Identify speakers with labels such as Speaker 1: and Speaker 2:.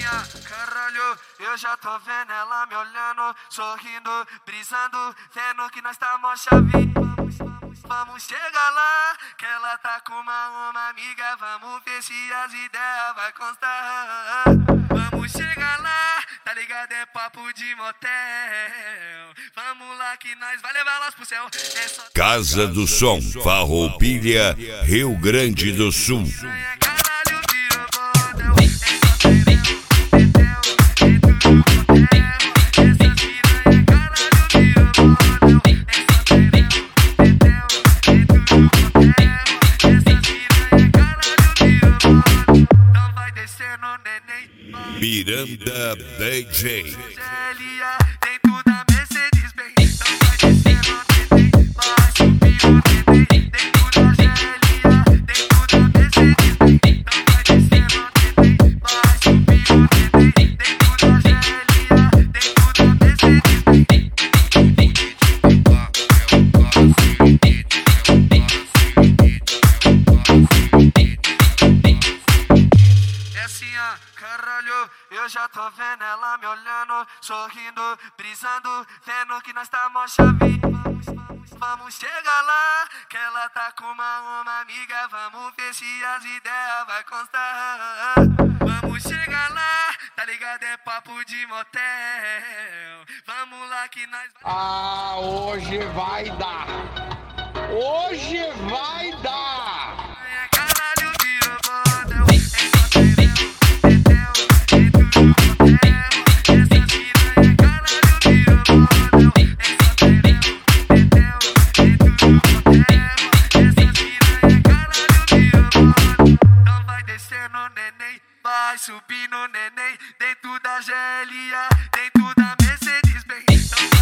Speaker 1: assim, ó, caralho, eu já tô vendo ela me olhando, sorrindo, brisando, vendo que nós tá mó chave. Vamos chegar lá, que ela tá com uma amiga, vamos ver se as ideias vai constar. Vamos chegar lá, tá ligado? É papo de motel. Vamos lá que nós vai levar elas pro céu. É só...
Speaker 2: Casa do Som, Farroupilha, Rio Grande do Sul. Miranda DJ.
Speaker 1: Dentro da Mercedes Benz, então vai descendo o neném, vai subir o neném. Dentro da GLA, dentro da Mercedes Benz, então vai descendo o neném, vai subir o neném. Dentro da GLA, dentro da Mercedes Benz. É assim, ó, caralho, eu já tô vendo ela me olhando, sorrindo, brisando, vendo que nós tá mó chave. Vamos chegar lá, que ela tá com uma amiga, vamos ver se as ideias vai constar. Vamos chegar lá, tá ligado? É papo de motel. Vamos lá que nós...
Speaker 3: Ah, hoje vai dar! Hoje vai dar!
Speaker 1: Caralho, virou bordel. É só tetel, dentro do motel. Essa piranha, caralho, virou bordel. É só tetel, dentro do motel. Essa piranha, caralho, virou bordel. Então vai descendo o neném, vai subindo o neném. Dentro da GLA, dentro da Mercedes Benz. Então